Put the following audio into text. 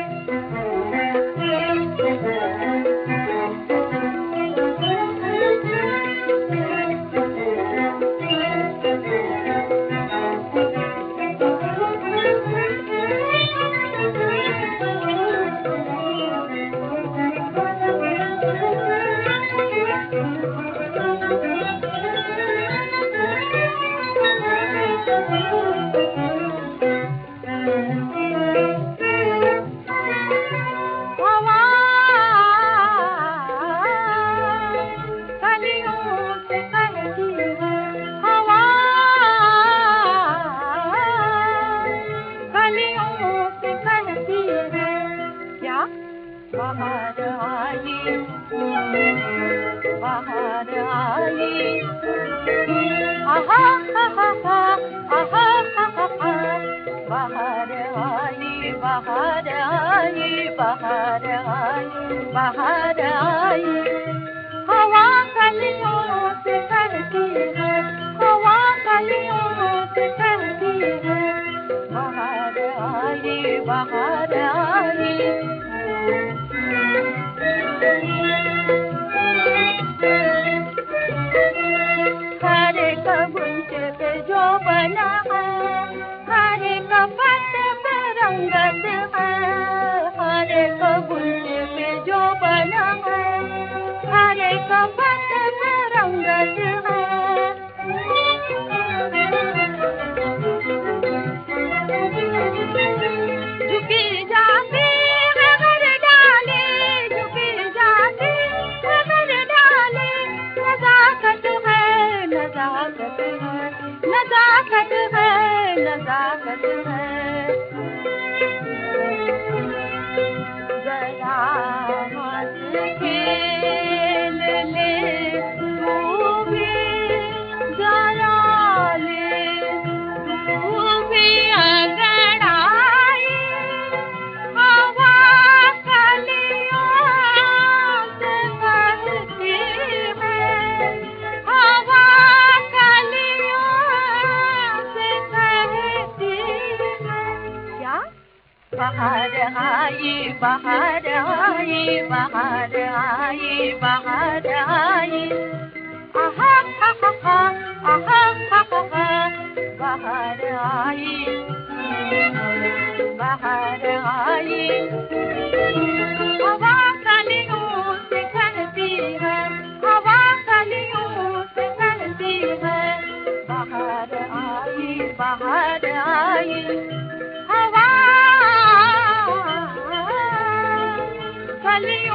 बाहर आई, बाहर आई, आहा हा हा हा, आहा हा हा हा, बाहर आई, बाहर आई, बाहर आई, बाहर आई। हवा कलियों से कहती है, हवा कलियों से कहती है, बाहर आई, बाहर आई। हर कबूत पे जो बना है, हर कपट पे रंगत है, हर कबूत पे जो बना है, हर कपट पे रंगत है। झुकी जाती है हर डाली, झुकी जाती है हर डाली, नजाकत है, नजाकत है, नजाकत है, नजाकत है। जरा हाथ खेल ले तू भी, जरा ले तू भी अंगड़ाई, हवा कलियों से कहती है, हवा कलियों से कहती है। क्या? बाहर आई, बाहर आई, बाहर आई, बाहर आई, आहा हा हा हा, आहा हा हा हा, बाहर आई, बाहर आई। हवा कलियों से कहती है, हवा कलियों से कहती है, बाहर आई, बाहर आई। हवा कलियों